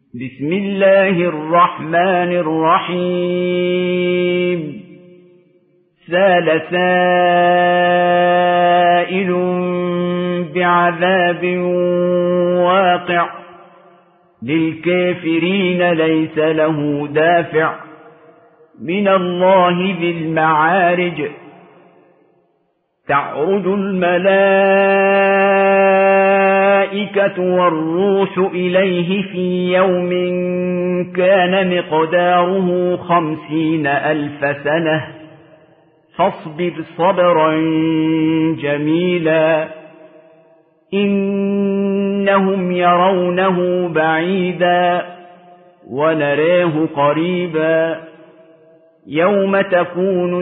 بسم الله الرحمن الرحيم سأل سائل بعذاب واقع للكافرين ليس له دافع من الله ذي المعارج تعرج الملائكة والروح إليه في يوم كان مقداره 50,000 سنة فاصبر صبرا جميلا إنهم يرونه بعيدا ونراه قريبا يوم تكون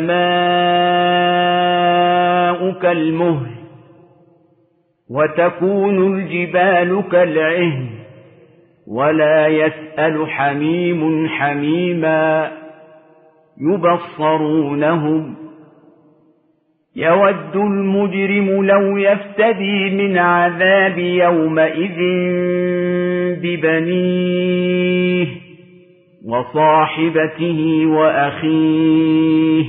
السماء كالمهل وتكون الجبال كالعهن ولا يسأل حميم حميما يبصرونهم يود المجرم لو يفتدي من عذاب يومئذ ببنيه وصاحبته وأخيه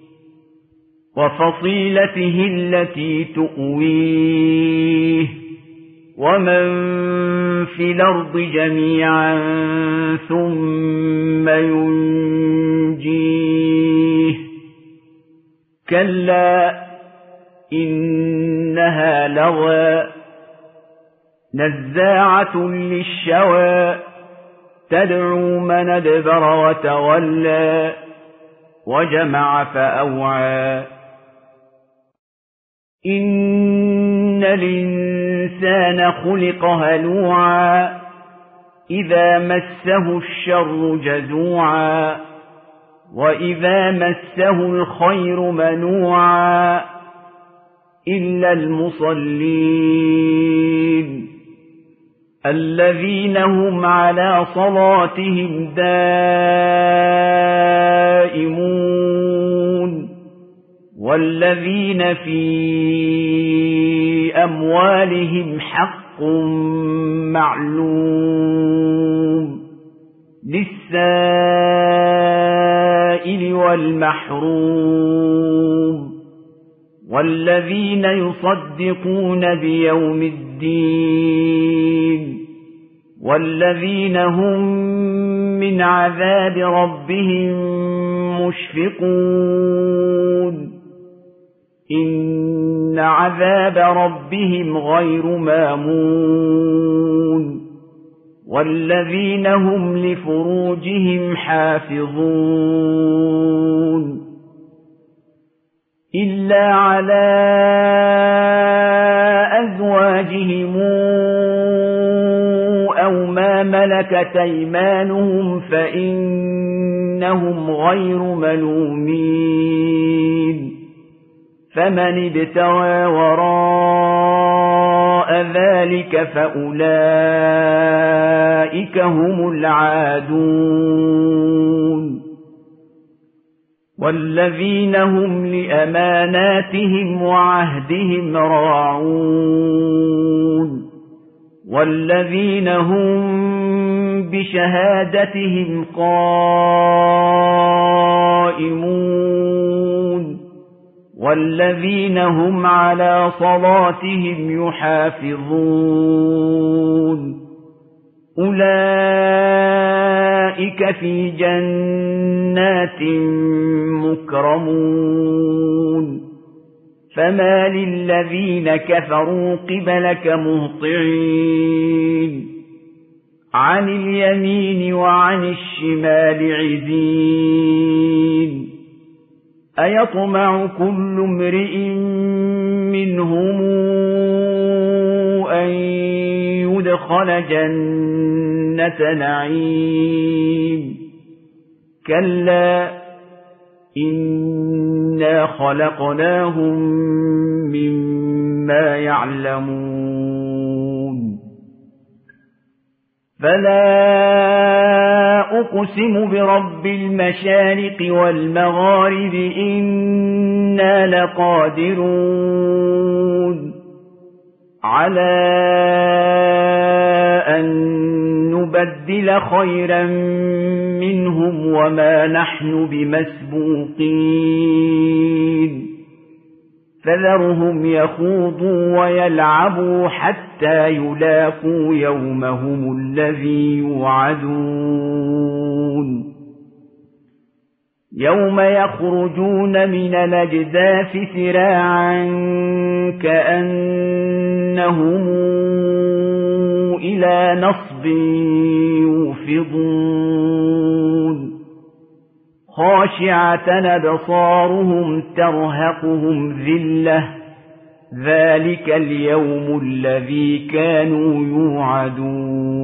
وفصيلته التي تؤويه ومن في الأرض جميعا ثم ينجيه كلا إنها لظى نزاعة للشوى تدعو من أدبر وتولى وجمع فأوعى إن الإنسان خلق هلوعا إذا مسه الشر جزوعا وإذا مسه الخير منوعا إلا المصلين الذين هم على صلاتهم دائمون والذين في أموالهم حق معلوم للسائل والمحروم والذين يصدقون بيوم الدين والذين هم من عذاب ربهم مشفقون إن عذاب ربهم غير مامون والذين هم لفروجهم حافظون إلا على أزواجهم أو ما ملكت أيمانهم فإنهم غير ملومين فمن ابتغى وراء ذلك فأولئك هم العادون والذين هم لأماناتهم وعهدهم راعون والذين هم بشهادتهم قائمون والذين هم على صلاتهم يحافظون أولئك في جنات مكرمون فما للذين كفروا قبلك مهطعين عن اليمين وعن الشمال عزين أيطمع كل امرئ منهم أن يدخل جنة نعيم كلا إنا خلقناهم مما يعلمون فلا أقسم برب المشارق والمغارب إنا لقادرون على أن نبدل خيرا منهم وما نحن بمسبوقين فذرهم يخوضوا ويلعبوا حتى يلاقوا يومهم الذي يوعدون يوم يخرجون من الأجداث سراعا كأنهم إلى نصب يوفضون خاشعة أبصارهم ترهقهم ذلة ذلك اليوم الذي كانوا يوعدون